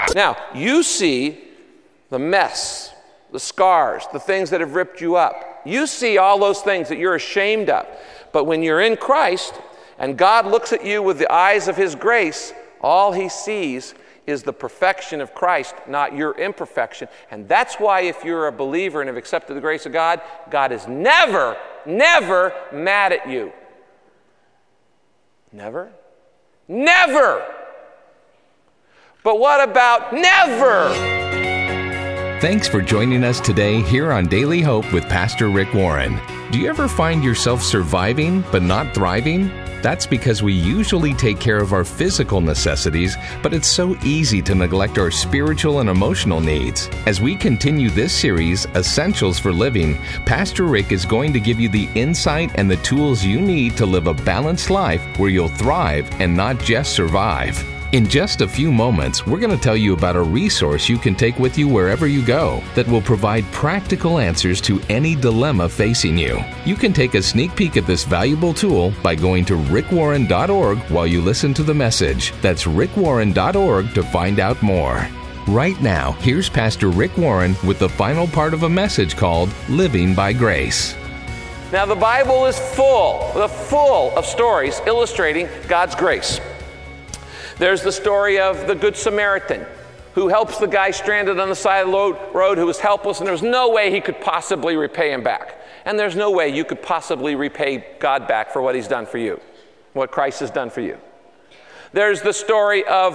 Now, you see the mess, the scars, the things that have ripped you up. You see all those things that you're ashamed of. But when you're in Christ and God looks at you with the eyes of His grace, all He sees is the perfection of Christ, not your imperfection. And that's why if you're a believer and have accepted the grace of God, God is never, never mad at you. Never? Never! But what about never? Thanks for joining us today here on Daily Hope with Pastor Rick Warren. Do you ever find yourself surviving but not thriving? That's because we usually take care of our physical necessities, but it's so easy to neglect our spiritual and emotional needs. As we continue this series, Essentials for Living, Pastor Rick is going to give you the insight and the tools you need to live a balanced life where you'll thrive and not just survive. In just a few moments, we're going to tell you about a resource you can take with you wherever you go that will provide practical answers to any dilemma facing you. You can take a sneak peek at this valuable tool by going to rickwarren.org while you listen to the message. That's rickwarren.org to find out more. Right now, here's Pastor Rick Warren with the final part of a message called Living by Grace. Now, the Bible is full of stories illustrating God's grace. There's the story of the Good Samaritan who helps the guy stranded on the side of the road who was helpless, and there's no way he could possibly repay him back. And there's no way you could possibly repay God back for what He's done for you, what Christ has done for you. There's the story of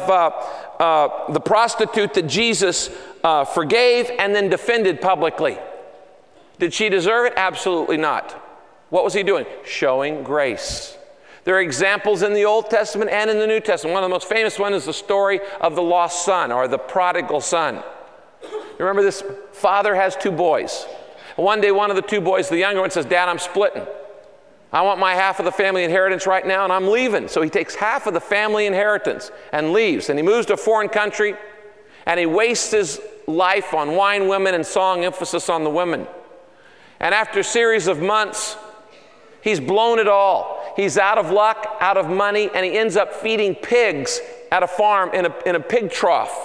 the prostitute that Jesus forgave and then defended publicly. Did she deserve it? Absolutely not. What was He doing? Showing grace. There are examples in the Old Testament and in the New Testament. One of the most famous ones is the story of the lost son or the prodigal son. Remember, this father has two boys. One day, one of the two boys, the younger one, says, "Dad, I'm splitting. I want my half of the family inheritance right now, and I'm leaving." So he takes half of the family inheritance and leaves. And he moves to a foreign country, and he wastes his life on wine, women, and song, emphasis on the women. And after a series of months, he's blown it all. He's out of luck, out of money, and he ends up feeding pigs at a farm in a pig trough.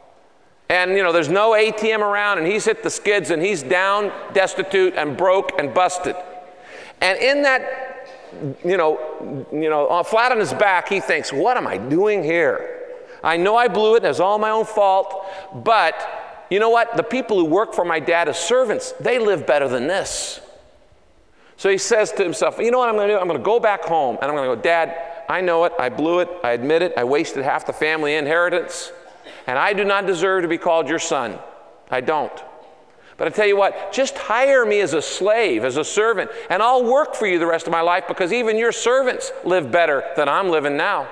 And, there's no ATM around, and he's hit the skids, and he's down, destitute, and broke, and busted. And in that, flat on his back, he thinks, what am I doing here? I know I blew it, and it's all my own fault, but you know what? The people who work for my dad as servants, they live better than this. So he says to himself, you know what I'm going to do? I'm going to go back home, and I'm going to go, "Dad, I know it. I blew it. I admit it. I wasted half the family inheritance, and I do not deserve to be called your son. I don't. But I tell you what, just hire me as a slave, as a servant, and I'll work for you the rest of my life because even your servants live better than I'm living now."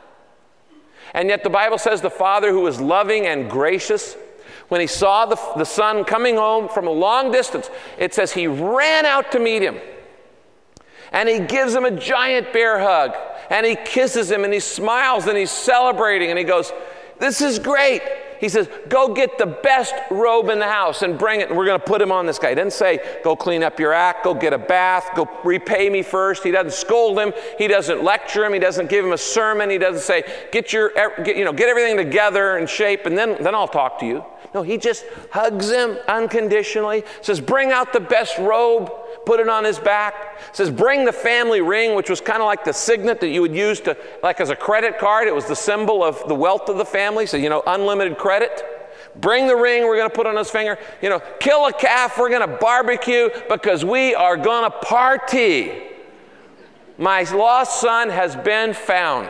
And yet the Bible says the father who was loving and gracious, when he saw the son coming home from a long distance, it says he ran out to meet him. And he gives him a giant bear hug, and he kisses him, and he smiles, and he's celebrating, and he goes, "This is great." He says, "Go get the best robe in the house and bring it, and we're going to put him on this guy." He doesn't say, "Go clean up your act, go get a bath, go repay me first." He doesn't scold him. He doesn't lecture him. He doesn't give him a sermon. He doesn't say, get everything together and shape, and then I'll talk to you. No, he just hugs him unconditionally, says, "Bring out the best robe, put it on his back." Says, "Bring the family ring," which was kind of like the signet that you would use to, like as a credit card. It was the symbol of the wealth of the family. So, unlimited credit. "Bring the ring we're going to put on his finger. Kill a calf, we're going to barbecue because we are going to party. My lost son has been found."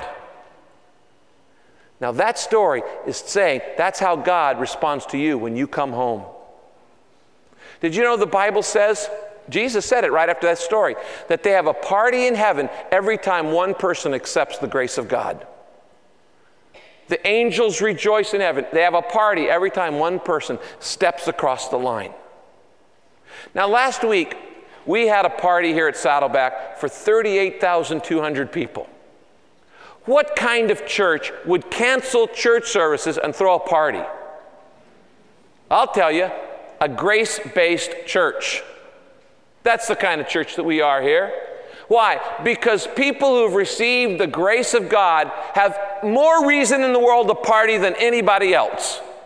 Now that story is saying that's how God responds to you when you come home. Did you know the Bible says, Jesus said it right after that story, that they have a party in heaven every time one person accepts the grace of God. The angels rejoice in heaven. They have a party every time one person steps across the line. Now last week, we had a party here at Saddleback for 38,200 people. What kind of church would cancel church services and throw a party? I'll tell you, a grace-based church. That's the kind of church that we are here. Why? Because people who've received the grace of God have more reason in the world to party than anybody else.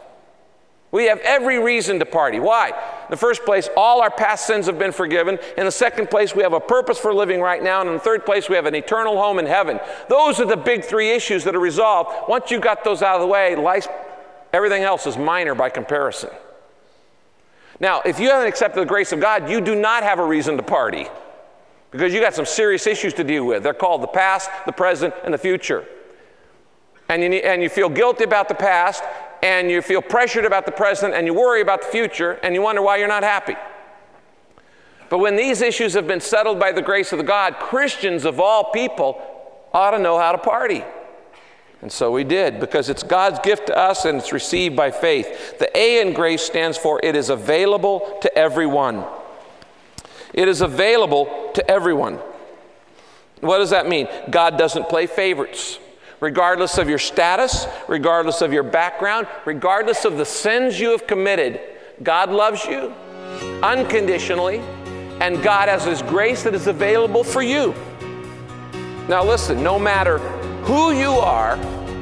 We have every reason to party. Why? In the first place, all our past sins have been forgiven. In the second place, we have a purpose for living right now. And in the third place, we have an eternal home in heaven. Those are the big three issues that are resolved. Once you got those out of the way, everything else is minor by comparison. Now, if you haven't accepted the grace of God, you do not have a reason to party, because you got some serious issues to deal with. They're called the past, the present, and the future. And you feel guilty about the past, and you feel pressured about the present, and you worry about the future, and you wonder why you're not happy. But when these issues have been settled by the grace of God, Christians of all people ought to know how to party. And so we did, because it's God's gift to us and it's received by faith. The A in grace stands for it is available to everyone. It is available to everyone. What does that mean? God doesn't play favorites. Regardless of your status, regardless of your background, regardless of the sins you have committed, God loves you unconditionally, and God has His grace that is available for you. Now listen, no matter who you are,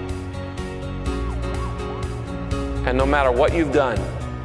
and no matter what you've done,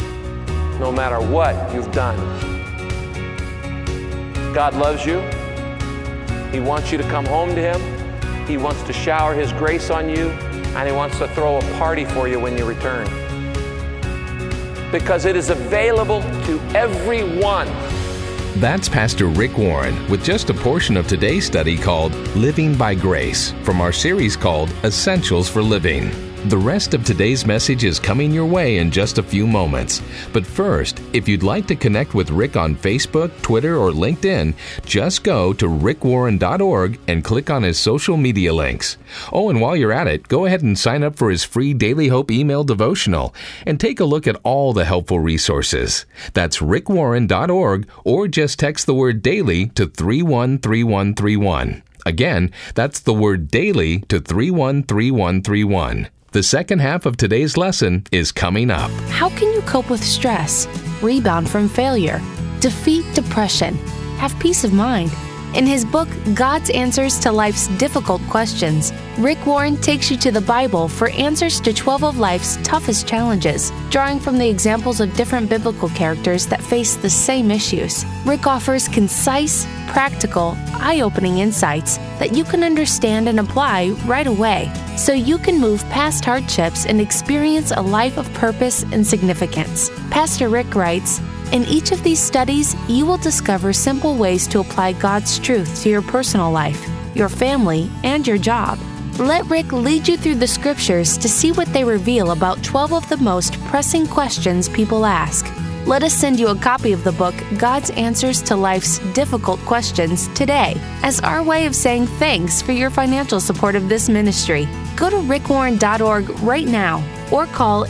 God loves you. He wants you to come home to Him. He wants to shower His grace on you, and He wants to throw a party for you when you return. Because it is available to everyone. That's Pastor Rick Warren with just a portion of today's study called Living by Grace from our series called Essentials for Living. The rest of today's message is coming your way in just a few moments. But first, if you'd like to connect with Rick on Facebook, Twitter, or LinkedIn, just go to rickwarren.org and click on his social media links. Oh, and while you're at it, go ahead and sign up for his free Daily Hope email devotional and take a look at all the helpful resources. That's rickwarren.org, or just text the word daily to 313131. Again, that's the word daily to 313131. The second half of today's lesson is coming up. How can you cope with stress, rebound from failure, defeat depression, have peace of mind? In his book, God's Answers to Life's Difficult Questions, Rick Warren takes you to the Bible for answers to 12 of life's toughest challenges, drawing from the examples of different biblical characters that face the same issues. Rick offers concise, practical, eye-opening insights that you can understand and apply right away, so you can move past hardships and experience a life of purpose and significance. Pastor Rick writes, in each of these studies, you will discover simple ways to apply God's truth to your personal life, your family, and your job. Let Rick lead you through the scriptures to see what they reveal about 12 of the most pressing questions people ask. Let us send you a copy of the book, God's Answers to Life's Difficult Questions, today, as our way of saying thanks for your financial support of this ministry. Go to rickwarren.org right now, or call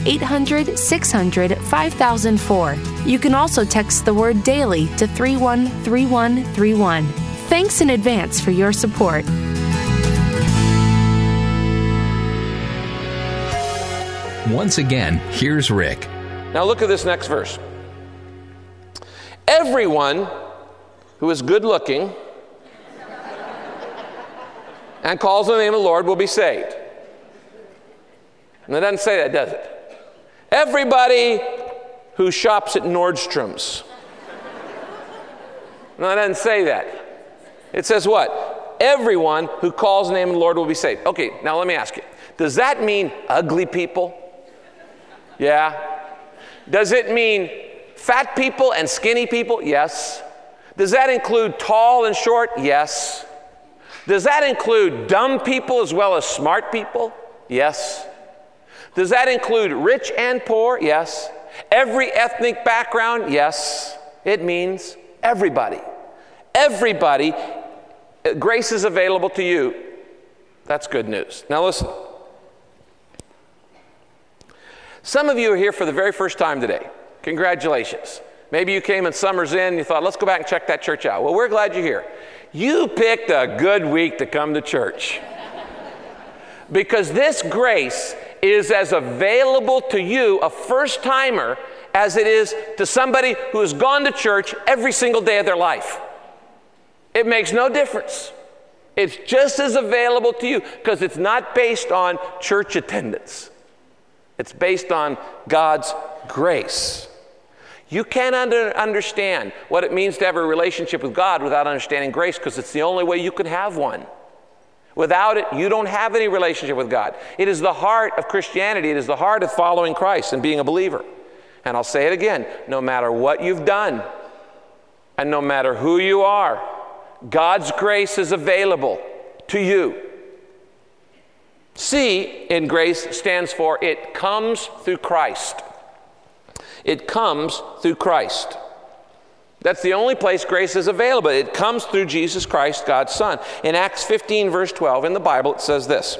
800-600-5004. You can also text the word daily to 313131. Thanks in advance for your support. Once again, here's Rick. Now look at this next verse. Everyone who is good looking and calls on the name of the Lord will be saved. And it doesn't say that, does it? Everybody who shops at Nordstrom's. No, it doesn't say that. It says what? Everyone who calls the name of the Lord will be saved. Okay, now let me ask you. Does that mean ugly people? Yeah. Does it mean fat people and skinny people? Yes. Does that include tall and short? Yes. Does that include dumb people as well as smart people? Yes. Does that include rich and poor? Yes. Every ethnic background? Yes. It means everybody. Everybody. Grace is available to you. That's good news. Now listen. Some of you are here for the very first time today. Congratulations. Maybe you came in Summer's Inn and you thought, let's go back and check that church out. Well, we're glad you're here. You picked a good week to come to church. Because this grace is as available to you, a first-timer, as it is to somebody who has gone to church every single day of their life. It makes no difference. It's just as available to you because it's not based on church attendance. It's based on God's grace. You can't understand what it means to have a relationship with God without understanding grace, because it's the only way you can have one. Without it, you don't have any relationship with God. It is the heart of Christianity. It is the heart of following Christ and being a believer. And I'll say it again, no matter what you've done and no matter who you are, God's grace is available to you. C in grace stands for it comes through Christ. It comes through Christ. That's the only place grace is available. It comes through Jesus Christ, God's Son. In Acts 15, verse 12, in the Bible, it says this: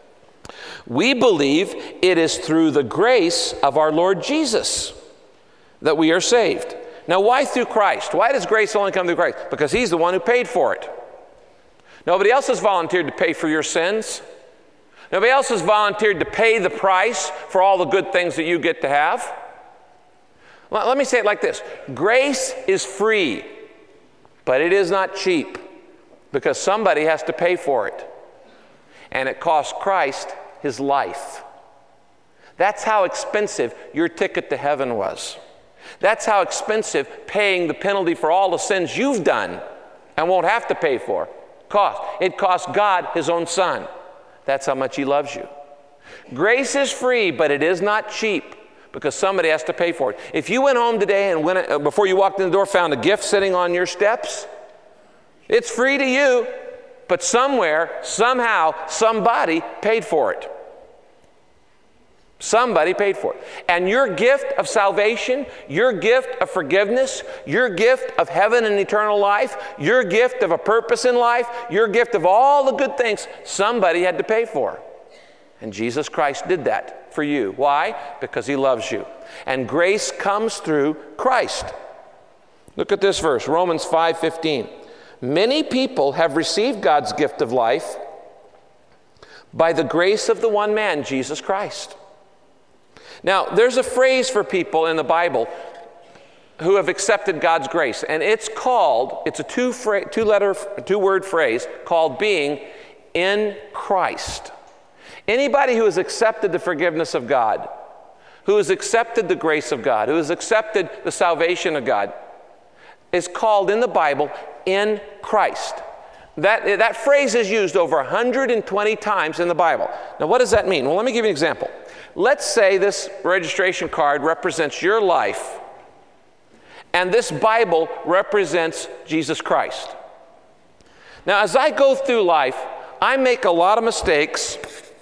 "We believe it is through the grace of our Lord Jesus that we are saved." Now, why through Christ? Why does grace only come through Christ? Because He's the one who paid for it. Nobody else has volunteered to pay for your sins. Nobody else has volunteered to pay the price for all the good things that you get to have. Well, let me say it like this. Grace is free, but it is not cheap, because somebody has to pay for it. And it cost Christ His life. That's how expensive your ticket to heaven was. That's how expensive paying the penalty for all the sins you've done and won't have to pay for cost. It cost God His own Son. That's how much He loves you. Grace is free, but it is not cheap, because somebody has to pay for it. If you went home today and before you walked in the door found a gift sitting on your steps, it's free to you, but somewhere, somehow, somebody paid for it. Somebody paid for it. And your gift of salvation, your gift of forgiveness, your gift of heaven and eternal life, your gift of a purpose in life, your gift of all the good things, somebody had to pay for. And Jesus Christ did that for you. Why? Because He loves you. And grace comes through Christ. Look at this verse, Romans 5:15. Many people have received God's gift of life by the grace of the one man, Jesus Christ. Now, there's a phrase for people in the Bible who have accepted God's grace, and it's a two-word phrase called being in Christ. Anybody who has accepted the forgiveness of God, who has accepted the grace of God, who has accepted the salvation of God, is called in the Bible in Christ. That phrase is used over 120 times in the Bible. Now, what does that mean? Well, let me give you an example. Let's say this registration card represents your life, and this Bible represents Jesus Christ. Now, as I go through life, I make a lot of mistakes,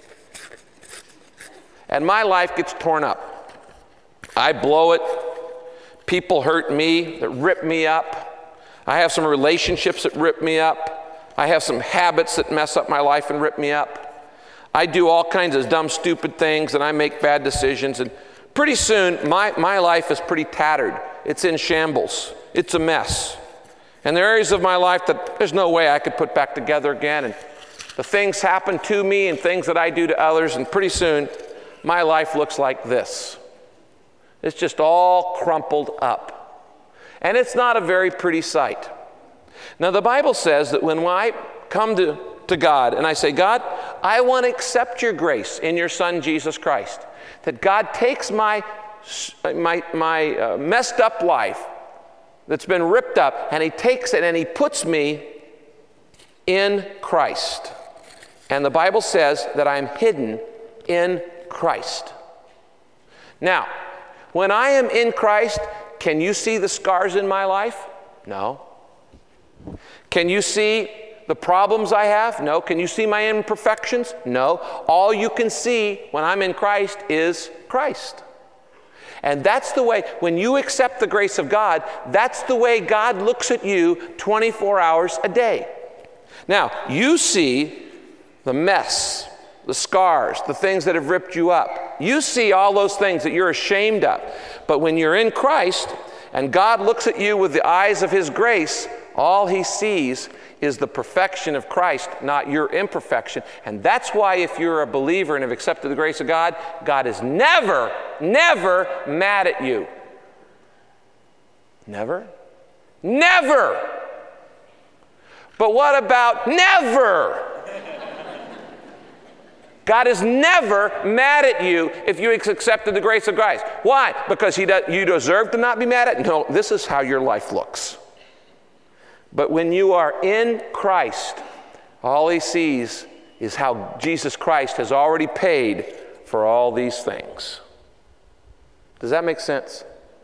and my life gets torn up. I blow it. People hurt me, that rip me up. I have some relationships that rip me up. I have some habits that mess up my life and rip me up. I do all kinds of dumb, stupid things, and I make bad decisions. And pretty soon, my life is pretty tattered. It's in shambles. It's a mess. And there are areas of my life that there's no way I could put back together again. And the things happen to me and things that I do to others, and pretty soon, my life looks like this. It's just all crumpled up. And it's not a very pretty sight. Now, the Bible says that when I come to God and I say, God, I want to accept your grace in your Son, Jesus Christ, that God takes my messed up life that's been ripped up, and He takes it and He puts me in Christ. And the Bible says that I'm hidden in Christ. Now, when I am in Christ, can you see the scars in my life? No. Can you see the problems I have? No. Can you see my imperfections? No. All you can see when I'm in Christ is Christ. And that's the way, when you accept the grace of God, that's the way God looks at you 24 hours a day. Now, you see the mess, the scars, the things that have ripped you up. You see all those things that you're ashamed of. But when you're in Christ and God looks at you with the eyes of His grace, all He sees is the perfection of Christ, not your imperfection. And that's why if you're a believer and have accepted the grace of God, God is never, never mad at you. Never? Never! But what about never? God is never mad at you if you accepted the grace of Christ. Why? Because you deserve to not be mad at? No, this is how your life looks. But when you are in Christ, all he sees is how Jesus Christ has already paid for all these things. Does that make sense?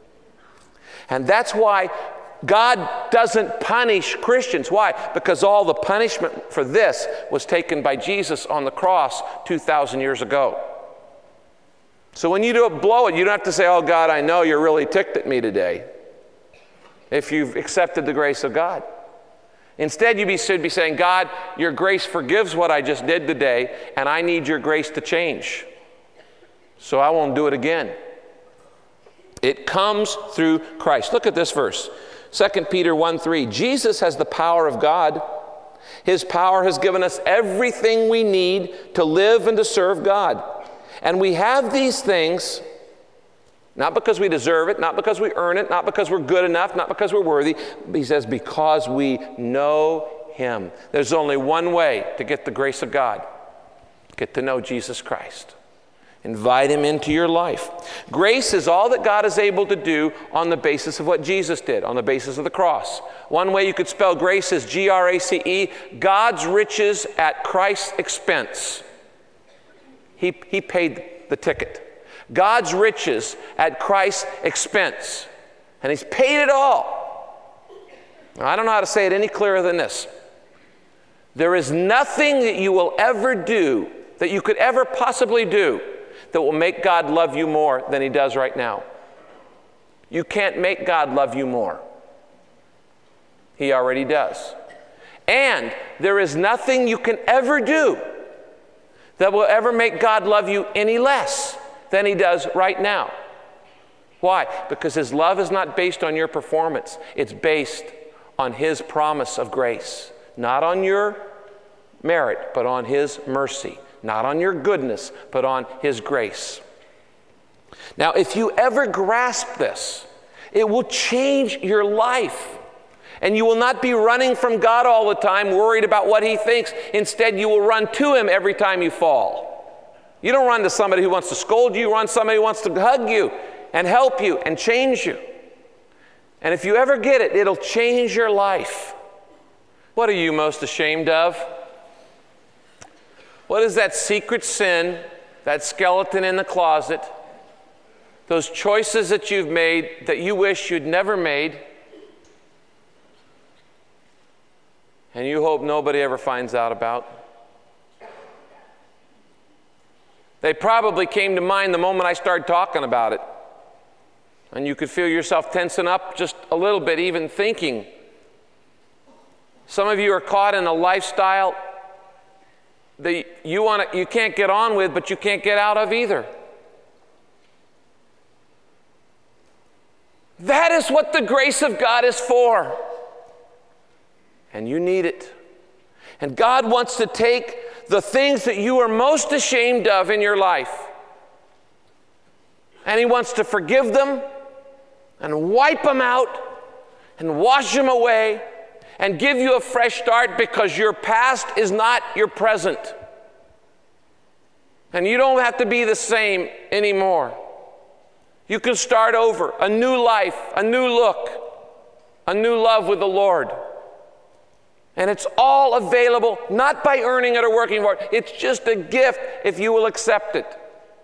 And that's why God doesn't punish Christians. Why? Because all the punishment for this was taken by Jesus on the cross 2,000 years ago. So when you blow it, you don't have to say, oh God, I know you're really ticked at me today, if you've accepted the grace of God. Instead, you should be saying, God, your grace forgives what I just did today, and I need your grace to change, so I won't do it again. It comes through Christ. Look at this verse. 2 Peter 1:3. Jesus has the power of God. His power has given us everything we need to live and to serve God. And we have these things not because we deserve it, not because we earn it, not because we're good enough, not because we're worthy. He says because we know him. There's only one way to get the grace of God. Get to know Jesus Christ. Invite him into your life. Grace is all that God is able to do on the basis of what Jesus did, on the basis of the cross. One way you could spell grace is G-R-A-C-E, God's riches at Christ's expense. He paid the ticket. God's riches at Christ's expense. And he's paid it all. Now, I don't know how to say it any clearer than this. There is nothing that you will ever do, that you could ever possibly do, that will make God love you more than he does right now. You can't make God love you more. He already does. And there is nothing you can ever do that will ever make God love you any less than he does right now. Why? Because his love is not based on your performance. It's based on his promise of grace. Not on your merit, but on his mercy. Not on your goodness, but on his grace. Now, if you ever grasp this, it will change your life. And you will not be running from God all the time, worried about what he thinks. Instead, you will run to him every time you fall. You don't run to somebody who wants to scold you. You run to somebody who wants to hug you and help you and change you. And if you ever get it, it'll change your life. What are you most ashamed of? What is that secret sin, that skeleton in the closet, those choices that you've made that you wish you'd never made, and you hope nobody ever finds out about? They probably came to mind the moment I started talking about it. And you could feel yourself tensing up just a little bit, even thinking. Some of you are caught in a lifestyle that you can't get on with, but you can't get out of either. That is what the grace of God is for. And you need it. And God wants to take the things that you are most ashamed of in your life, and he wants to forgive them and wipe them out and wash them away and give you a fresh start, because your past is not your present. And you don't have to be the same anymore. You can start over, a new life, a new look, a new love with the Lord. And it's all available, not by earning it or working for it. It's just a gift if you will accept it.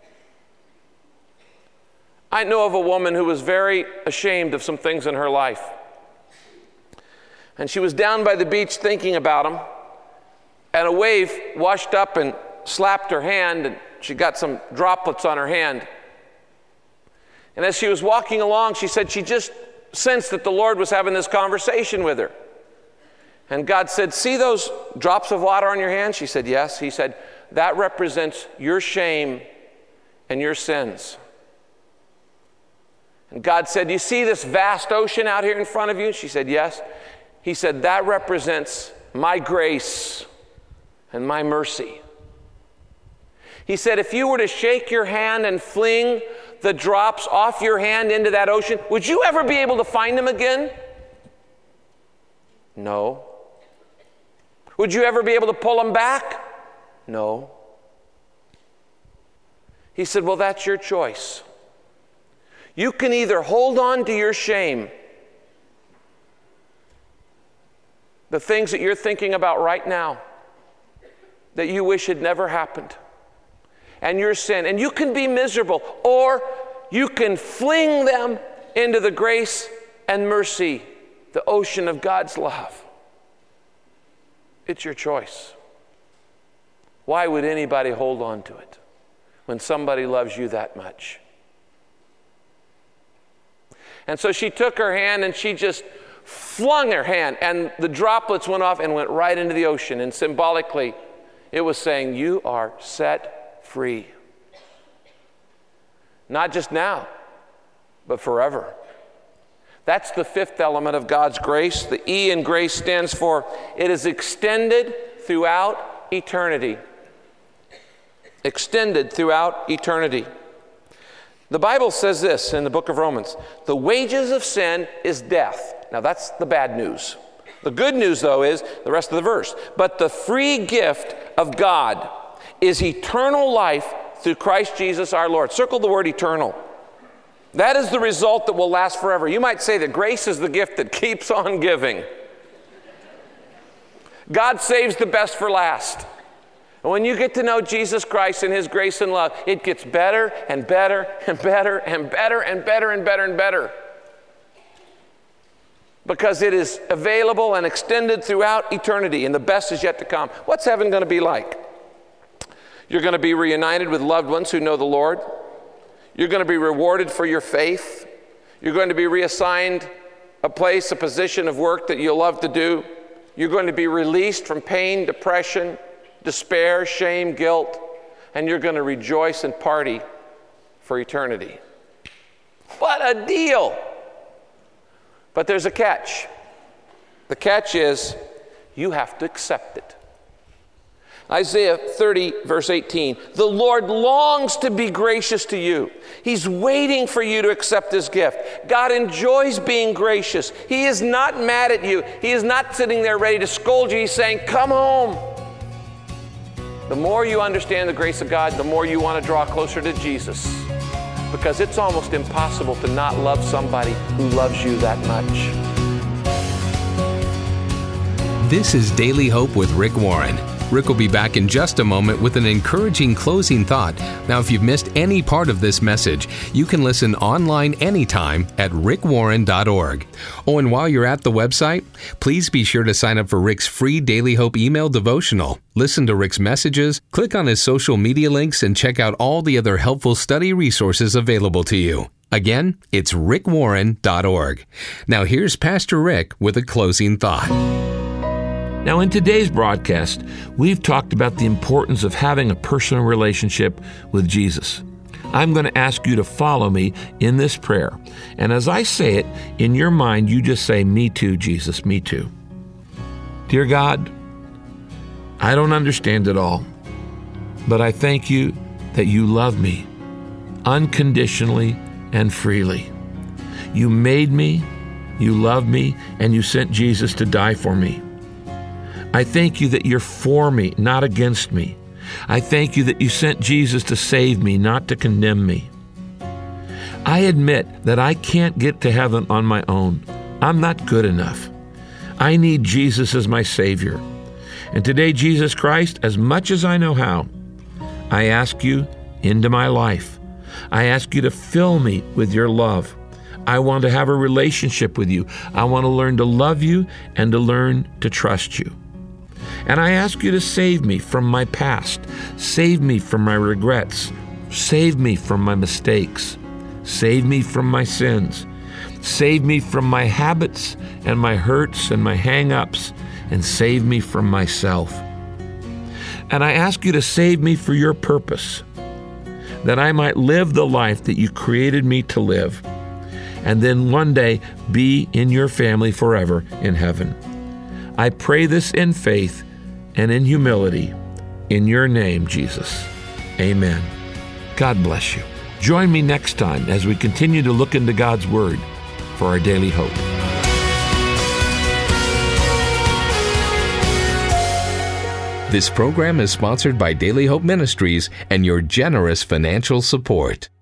I know of a woman who was very ashamed of some things in her life. And she was down by the beach thinking about them, and a wave washed up and slapped her hand, and she got some droplets on her hand. And as she was walking along, she said she just sensed that the Lord was having this conversation with her. And God said, "See those drops of water on your hand?" She said, "Yes." He said, "That represents your shame and your sins." And God said, "You see this vast ocean out here in front of you?" She said, "Yes." He said, "That represents my grace and my mercy." He said, "If you were to shake your hand and fling the drops off your hand into that ocean, would you ever be able to find them again?" No. Would you ever be able to pull them back? No. He said, well, that's your choice. You can either hold on to your shame, the things that you're thinking about right now that you wish had never happened, and your sin, and you can be miserable, or you can fling them into the grace and mercy, the ocean of God's love. It's your choice. Why would anybody hold on to it when somebody loves you that much? And so she took her hand and she just flung her hand, and the droplets went off and went right into the ocean. And symbolically, it was saying, you are set free. Not just now, but forever. That's the fifth element of God's grace. The E in grace stands for it is extended throughout eternity. Extended throughout eternity. The Bible says this in the book of Romans, the wages of sin is death. Now that's the bad news. The good news, though, is the rest of the verse. But the free gift of God is eternal life through Christ Jesus our Lord. Circle the word eternal. That is the result that will last forever. You might say that grace is the gift that keeps on giving. God saves the best for last. And when you get to know Jesus Christ and His grace and love, it gets better and better and better and better and better and better and better. Because it is available and extended throughout eternity, and the best is yet to come. What's heaven going to be like? You're going to be reunited with loved ones who know the Lord. You're going to be rewarded for your faith. You're going to be reassigned a place, a position of work that you'll love to do. You're going to be released from pain, depression, despair, shame, guilt, and you're going to rejoice and party for eternity. What a deal! But there's a catch. The catch is you have to accept it. Isaiah 30, verse 18, the Lord longs to be gracious to you. He's waiting for you to accept His gift. God enjoys being gracious. He is not mad at you. He is not sitting there ready to scold you. He's saying, come home. The more you understand the grace of God, the more you want to draw closer to Jesus. Because it's almost impossible to not love somebody who loves you that much. This is Daily Hope with Rick Warren. Rick will be back in just a moment with an encouraging closing thought. Now, if you've missed any part of this message, you can listen online anytime at rickwarren.org. Oh, and while you're at the website, please be sure to sign up for Rick's free Daily Hope email devotional. Listen to Rick's messages, click on his social media links, and check out all the other helpful study resources available to you. Again, it's rickwarren.org. Now here's Pastor Rick with a closing thought. Now, in today's broadcast, we've talked about the importance of having a personal relationship with Jesus. I'm going to ask you to follow me in this prayer. And as I say it, in your mind, you just say, me too, Jesus, me too. Dear God, I don't understand it all, but I thank you that you love me unconditionally and freely. You made me, you love me, and you sent Jesus to die for me. I thank you that you're for me, not against me. I thank you that you sent Jesus to save me, not to condemn me. I admit that I can't get to heaven on my own. I'm not good enough. I need Jesus as my Savior. And today, Jesus Christ, as much as I know how, I ask you into my life. I ask you to fill me with your love. I want to have a relationship with you. I want to learn to love you and to learn to trust you. And I ask you to save me from my past. Save me from my regrets. Save me from my mistakes. Save me from my sins. Save me from my habits and my hurts and my hang-ups, and save me from myself. And I ask you to save me for your purpose, that I might live the life that you created me to live, and then one day be in your family forever in heaven. I pray this in faith and in humility, in your name, Jesus. Amen. God bless you. Join me next time as we continue to look into God's Word for our daily hope. This program is sponsored by Daily Hope Ministries and your generous financial support.